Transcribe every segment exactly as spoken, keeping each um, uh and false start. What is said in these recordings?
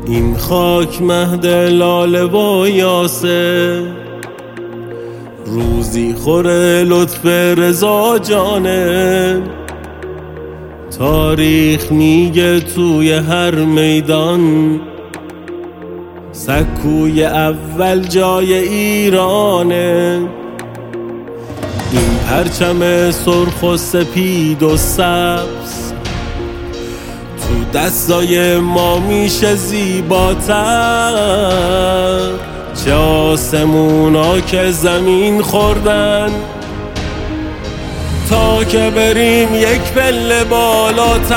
این خاک مهد لاله و یاسر، روزی خوره لطف رضا جانه. تاریخ میگه توی هر میدان سکوی اول جای ایرانه. این پرچم سرخ و سپید و سبز تو دستای ما میشه زیباتر. چه آسمونا که زمین خوردن تا که بریم یک پله بالاتر.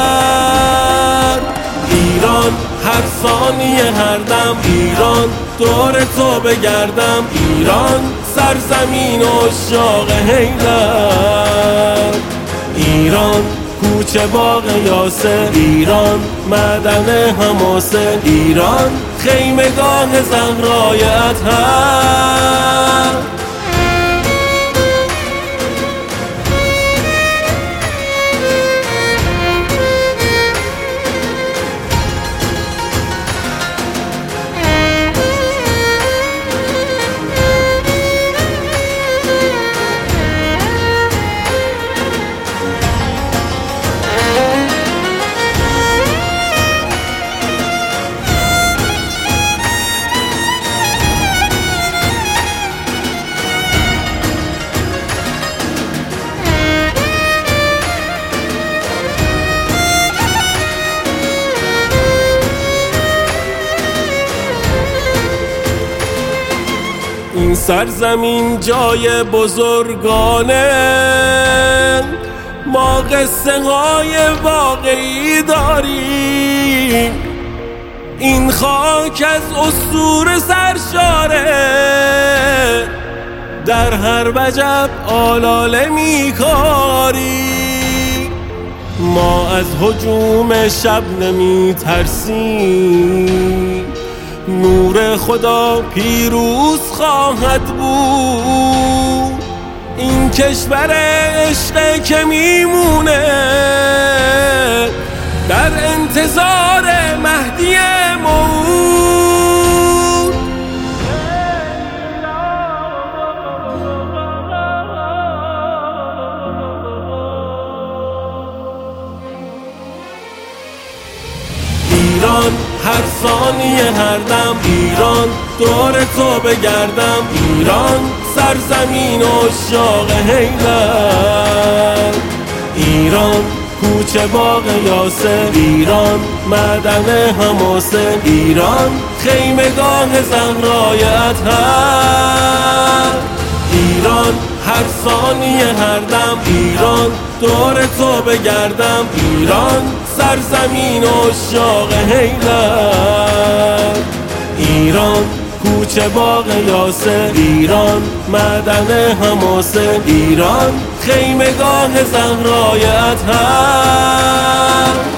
ایران هر ثانیه هر دم، ایران دور تو بگردم، ایران سرزمین و شاق حیدر. ایران کوچه باغ یاسر، ایران معدن حماسه، ایران خیمگاه زهرای اطهر. این سرزمین جای بزرگانه، ما قصه های واقعی داریم. این خاک از اسطوره سرشاره، در هر وجب آلاله میکاری. ما از هجوم شب نمی ترسیم، نور خدا پیروز خواهد بود. این کشور عشق که میمونه در انتظار مهدی موعود. ایران هر ثانیه هر دم، ایران دور تو بگردم، ایران سرزمین و شاق حیدر. ایران کوچه باغ یاسر، ایران معدن حماسه، ایران خیمگاه زهرای اطهر. ایران هر ثانیه هر دم، ایران دور تو بگردم، ایران سرزمین و شاق حیدر. ایران کوچه باغ یاسر، ایران معدن حماسه، ایران خیمگاه زهرای اطهر.